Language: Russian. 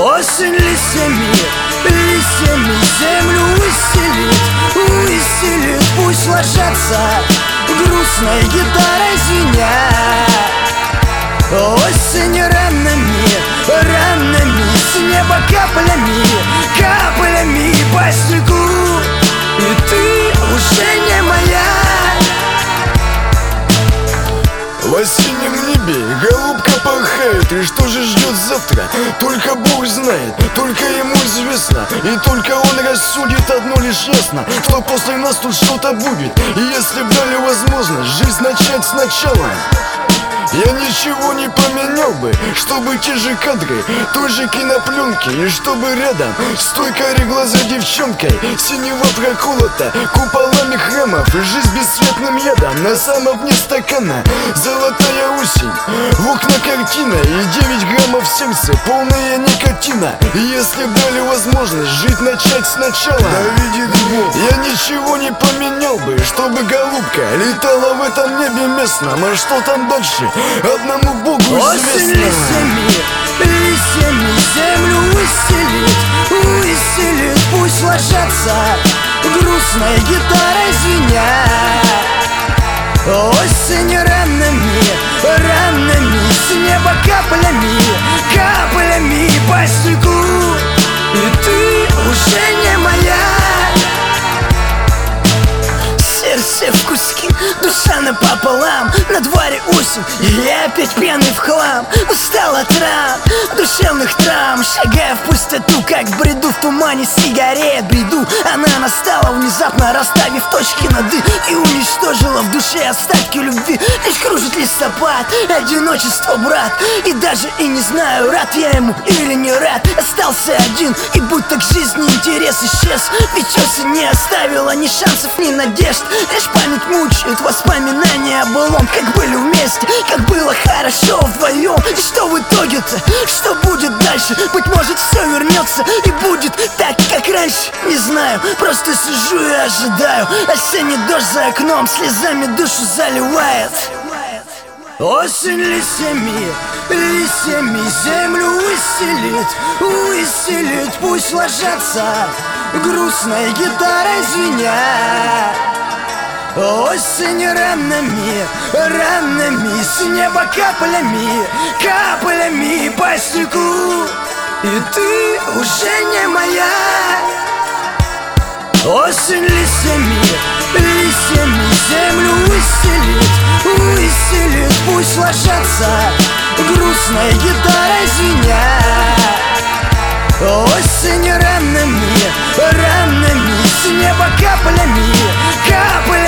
Осень листьями землю усилит, пусть ложатся грустной гитарой звеня. Осень ранами, с неба каплями по снегу, и ты уже не моя. В осеннем небе голубка порхает, и что же ждет завтра, только Бог знает, только ему известно. И только он рассудит одно лишь ясно, что после нас тут что-то будет. И если б дали возможность жизнь начать сначала, я ничего не поменял бы, чтобы те же кадры, той же кинопленки, и чтобы рядом с той кореглазой девчонкой синева проколота куполами храмов, и жизнь бесцветным ядом на самом дне стакана. Золотая осень, в окна картина, и 9 граммов сердца, полные никотина. И если б дали возможность жить начать сначала, да видит Бог, я ничего не поменял бы, чтобы голубка летала в этом небе местном. А что там дальше, одному Богу известно. Осень листьями землю усилит, пусть ложатся грустной гитарой звеня. Осень ранами, с неба каплями по снегу, и ты уже не моя. Сердце в куски, душа напополам, на дворе осень, и я опять пьяный в хлам. Устал от ран, душевных травм, шагая в пустоту, как в бреду, в тумане сигарет бреду. Она настала внезапно, расставив точки над «и», и уничтожила в душе остатки любви. Лишь кружит листопад, одиночество, брат, и даже и не знаю, рад я ему или не рад. Остался один, и будто к жизни интерес исчез, ведь осень не оставила ни шансов, ни надежд. Лишь память мучает, воспоминания о былом, как были вместе, как было хорошо вдвоем. И что в итоге-то, что будет дальше? Быть может, все вернется и будет так, как раньше. Не знаю, просто сижу и ожидаю. Осенний дождь за окном слезами душу заливает. Осень листьями землю усилит, пусть ложатся грустной гитарой звеня. Осень ранами, с неба каплями по снегу, и ты уже не моя. Осень листьями землю усилит, пусть ложатся грустной гитарой звеня. Осень ранами, с неба каплями